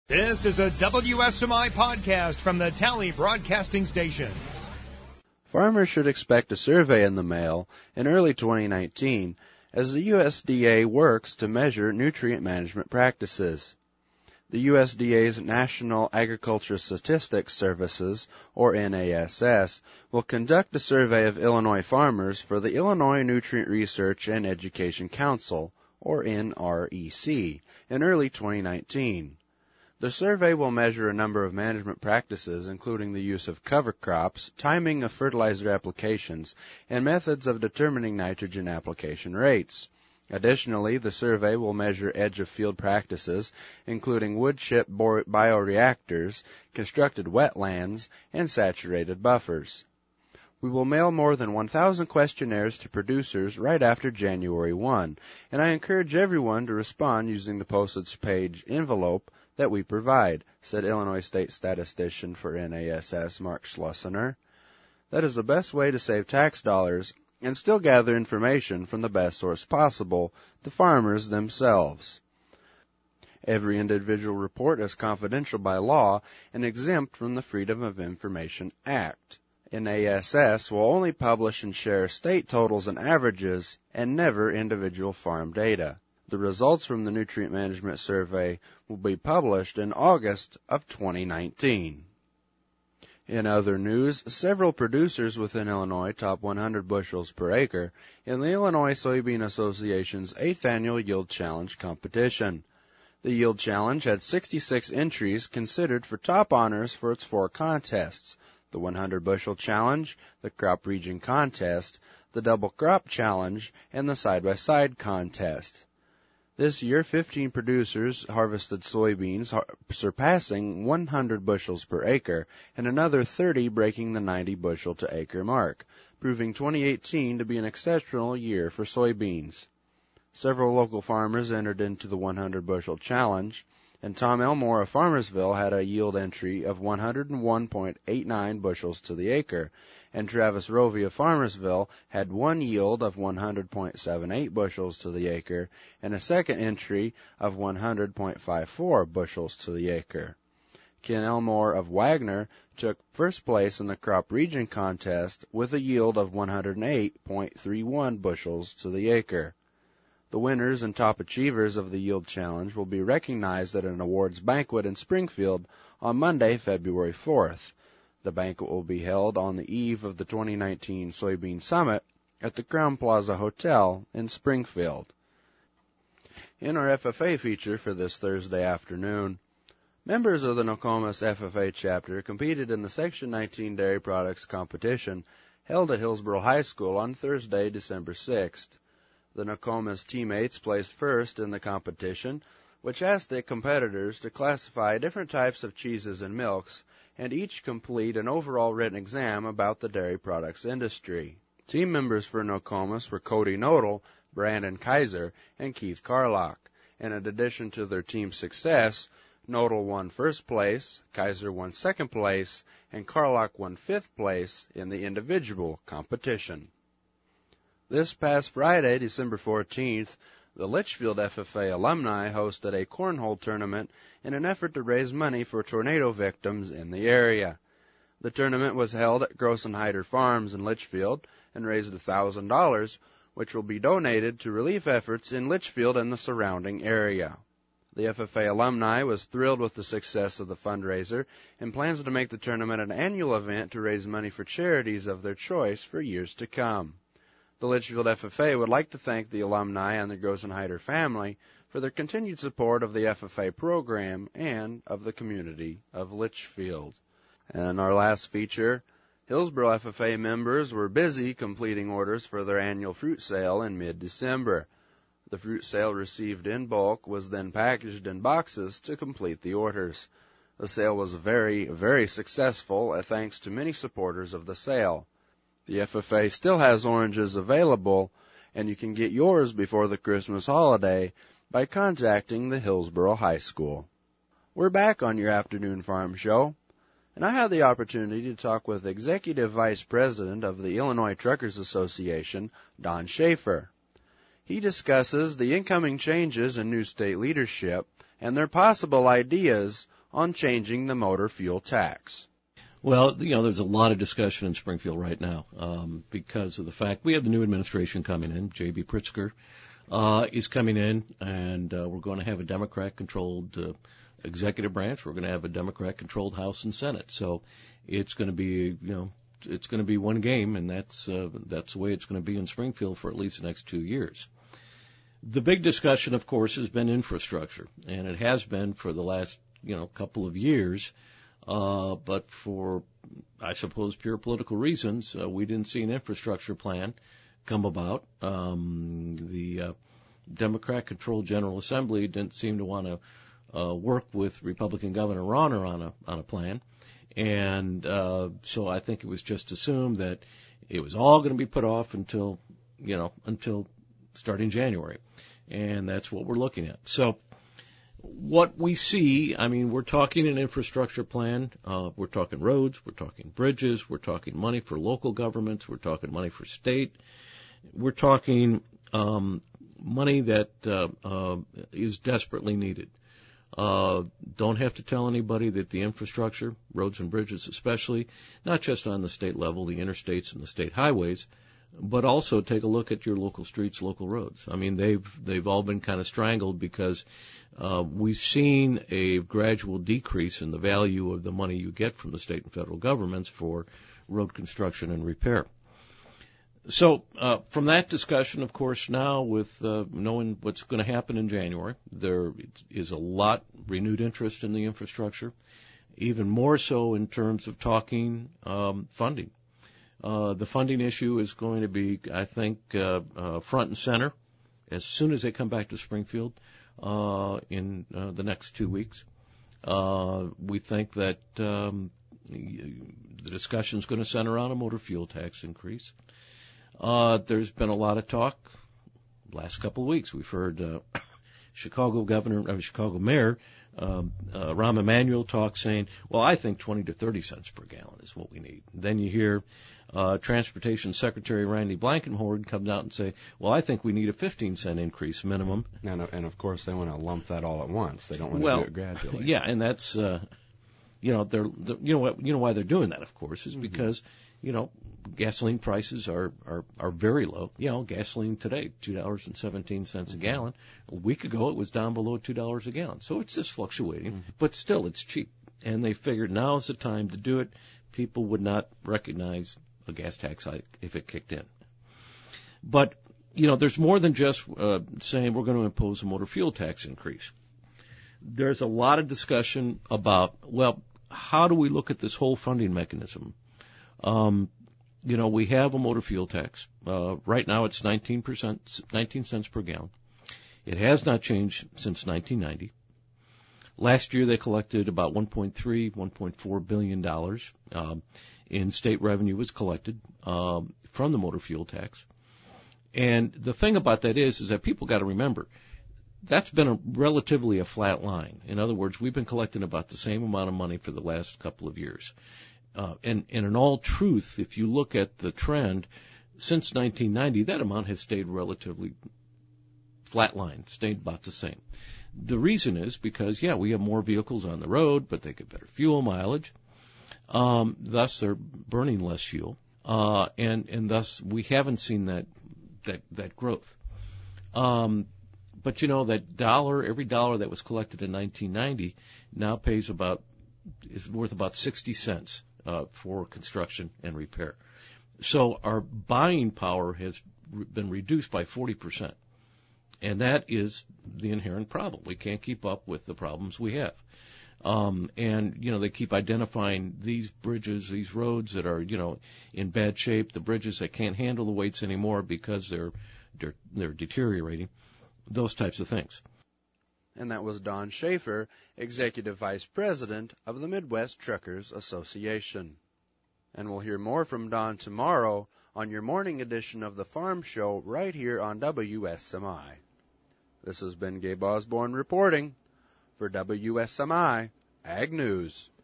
This is a WSMI podcast from the Tally Broadcasting Station. Farmers should expect a survey in the mail in early 2019 as the USDA works to measure nutrient management practices. The USDA's National Agriculture Statistics Services, or NASS, will conduct a survey of Illinois farmers for the Illinois Nutrient Research and Education Council, or NREC, in early 2019. The survey will measure a number of management practices, including the use of cover crops, timing of fertilizer applications, and methods of determining nitrogen application rates. Additionally, the survey will measure edge-of-field practices, including wood chip bioreactors, constructed wetlands, and saturated buffers. We will mail more than 1,000 questionnaires to producers right after January 1, and I encourage everyone to respond using the postage page envelope that we provide, said Illinois State Statistician for NASS Mark Schlossener. That is the best way to save tax dollars and still gather information from the best source possible, the farmers themselves. Every individual report is confidential by law and exempt from the Freedom of Information Act. NASS will only publish and share state totals and averages and never individual farm data. The results from the Nutrient Management Survey will be published in August of 2019. In other news, several producers within Illinois top 100 bushels per acre in the Illinois Soybean Association's 8th Annual Yield Challenge competition. The Yield Challenge had 66 entries considered for top honors for its 4 contests: the 100 Bushel Challenge, the Crop Region Contest, the Double Crop Challenge, and the Side-by-Side Contest. This year, 15 producers harvested soybeans, surpassing 100 bushels per acre, and another 30 breaking the 90 bushel to acre mark, proving 2018 to be an exceptional year for soybeans. Several local farmers entered into the 100 bushel challenge, and Tom Elmore of Farmersville had a yield entry of 101.89 bushels to the acre, and Travis Rovey of Farmersville had one yield of 100.78 bushels to the acre, and a second entry of 100.54 bushels to the acre. Ken Elmore of Wagner took first place in the Crop Region Contest with a yield of 108.31 bushels to the acre. The winners and top achievers of the Yield Challenge will be recognized at an awards banquet in Springfield on Monday, February 4th. The banquet will be held on the eve of the 2019 Soybean Summit at the Crown Plaza Hotel in Springfield. In our FFA feature for this Thursday afternoon, members of the Nokomis FFA chapter competed in the Section 19 Dairy Products competition held at Hillsboro High School on Thursday, December 6th. The Nokomis teammates placed first in the competition, which asked the competitors to classify different types of cheeses and milks, and each complete an overall written exam about the dairy products industry. Team members for Nokomis were Cody Nodal, Brandon Kaiser, and Keith Carlock. And in addition to their team success, Nodal won first place, Kaiser won second place, and Carlock won fifth place in the individual competition. This past Friday, December 14th, the Litchfield FFA alumni hosted a cornhole tournament in an effort to raise money for tornado victims in the area. The tournament was held at Grossenheider Farms in Litchfield and raised $1,000, which will be donated to relief efforts in Litchfield and the surrounding area. The FFA alumni was thrilled with the success of the fundraiser and plans to make the tournament an annual event to raise money for charities of their choice for years to come. The Litchfield FFA would like to thank the alumni and the Grossenheider family for their continued support of the FFA program and of the community of Litchfield. And in our last feature, Hillsboro FFA members were busy completing orders for their annual fruit sale in mid-December. The fruit sale received in bulk was then packaged in boxes to complete the orders. The sale was very, very successful, thanks to many supporters of the sale. The FFA still has oranges available, and you can get yours before the Christmas holiday by contacting the Hillsboro High School. We're back on your afternoon farm show, and I had the opportunity to talk with Executive Vice President of the Illinois Truckers Association, Don Schaefer. He discusses the incoming changes in new state leadership and their possible ideas on changing the motor fuel tax. Well, there's a lot of discussion in Springfield right now because of the fact we have the new administration coming in. J.B. Pritzker is coming in, and we're going to have a Democrat-controlled executive branch. We're going to have a Democrat-controlled House and Senate. So it's going to be, it's going to be one game, and that's the way it's going to be in Springfield for at least the next 2 years. The big discussion, of course, has been infrastructure, and it has been for the last, couple of years. But for, I suppose, pure political reasons, we didn't see an infrastructure plan come about. The Democrat-controlled General Assembly didn't seem to want to work with Republican Governor Rauner on a plan, and so I think it was just assumed that it was all going to be put off until starting January, and that's what we're looking at. So. What we see, we're talking an infrastructure plan. We're talking roads. We're talking bridges. We're talking money for local governments. We're talking money for state. We're talking money that is desperately needed. Don't have to tell anybody that the infrastructure, roads and bridges especially, not just on the state level, the interstates and the state highways, but also take a look at your local streets, local roads. They've all been kind of strangled because we've seen a gradual decrease in the value of the money you get from the state and federal governments for road construction and repair. So from that discussion, of course, now with knowing what's going to happen in January, there is a lot renewed interest in the infrastructure, even more so in terms of talking funding. The funding issue is going to be, I think, front and center as soon as they come back to Springfield in the next 2 weeks. We think that the discussion is going to center on a motor fuel tax increase. There's been a lot of talk last couple of weeks. We've heard Chicago Mayor Rahm Emanuel talk saying, well, I think 20 to 30 cents per gallon is what we need. Then you hear Transportation Secretary Randy Blankenhorn comes out and say, well, I think we need a 15-cent increase minimum. And of course, they want to lump that all at once. They don't want to do it gradually. Yeah, and that's, why they're doing that, of course, is because, gasoline prices are very low. Gasoline today, $2.17 a gallon. A week ago, it was down below $2 a gallon. So it's just fluctuating, but still it's cheap. And they figured now is the time to do it. People would not recognize a gas tax hike if it kicked in. But, there's more than just saying we're going to impose a motor fuel tax increase. There's a lot of discussion about, well, how do we look at this whole funding mechanism? We have a motor fuel tax. Right now it's 19 cents per gallon. It has not changed since 1990. Last year they collected about $1.4 billion in state revenue was collected from the motor fuel tax. And the thing about that is that people got to remember that's been relatively a flat line. In other words, we've been collecting about the same amount of money for the last couple of years. And in all truth, if you look at the trend, since 1990, that amount has stayed relatively flatlined, stayed about the same. The reason is because, we have more vehicles on the road, but they get better fuel mileage. Thus, they're burning less fuel. And thus, we haven't seen that growth. But that every dollar that was collected in 1990 now is worth about 60 cents for construction and repair. So our buying power has been reduced by 40%. And that is the inherent problem. We can't keep up with the problems we have. They keep identifying these bridges, these roads that are, in bad shape, the bridges that can't handle the weights anymore because they're deteriorating, those types of things. And that was Don Schaefer, Executive Vice President of the Midwest Truckers Association. And we'll hear more from Don tomorrow on your morning edition of The Farm Show right here on WSMI. This has been Gabe Osborne reporting for WSMI Ag News.